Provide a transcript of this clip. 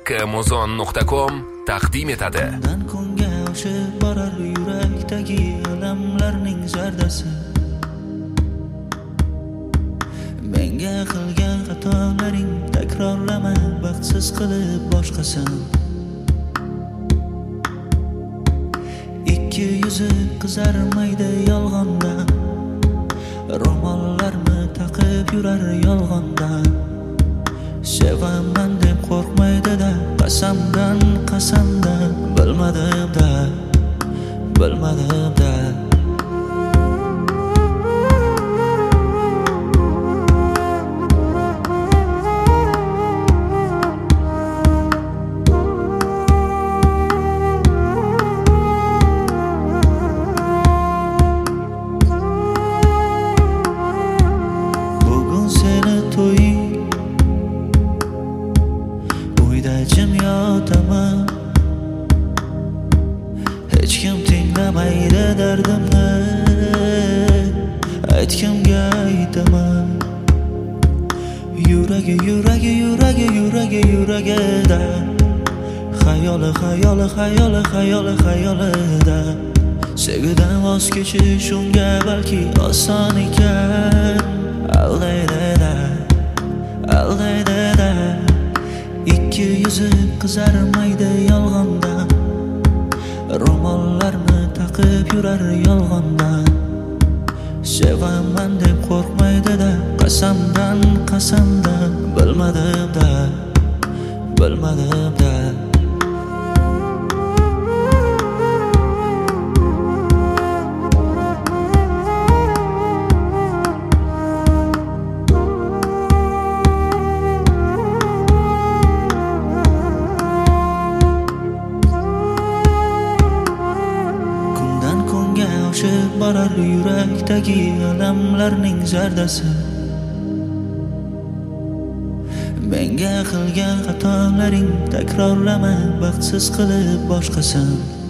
kmozon.com taqdim etadi. Kundan kunga oshib borar yurakdagi alamlarning zardasi. Menga qilgan xatolaring takrorlama, baxtsiz qilib boshqasan. Ikki yuzi qizarmaydi yolg'ondan, ro'mollarni taqib yurar yolg'ondan. Sevaman deb qo'rqmaydi-da, qasamdan bilmadim-da. Bugun seni to'ying, uyda jim yotaman. Hech kim tinglamaydi dardimni, aytgimga aytaman. Yuragida xayolida sevgidan voz kechish unga balki oson ekan. Aldaydi-da, ikki yuzi qizarmaydi yolg'ondan, ro'mollarni taqib yurar yolg'ondan. Sevaman deb qo'rqmaydi-da, qasamdan bilmadim-da. Kundan kunga oshib borar yurakdagi alamlarning zardasi. Menga qilgan xatolaring takrorlama, baxtsiz qilib boshqasan.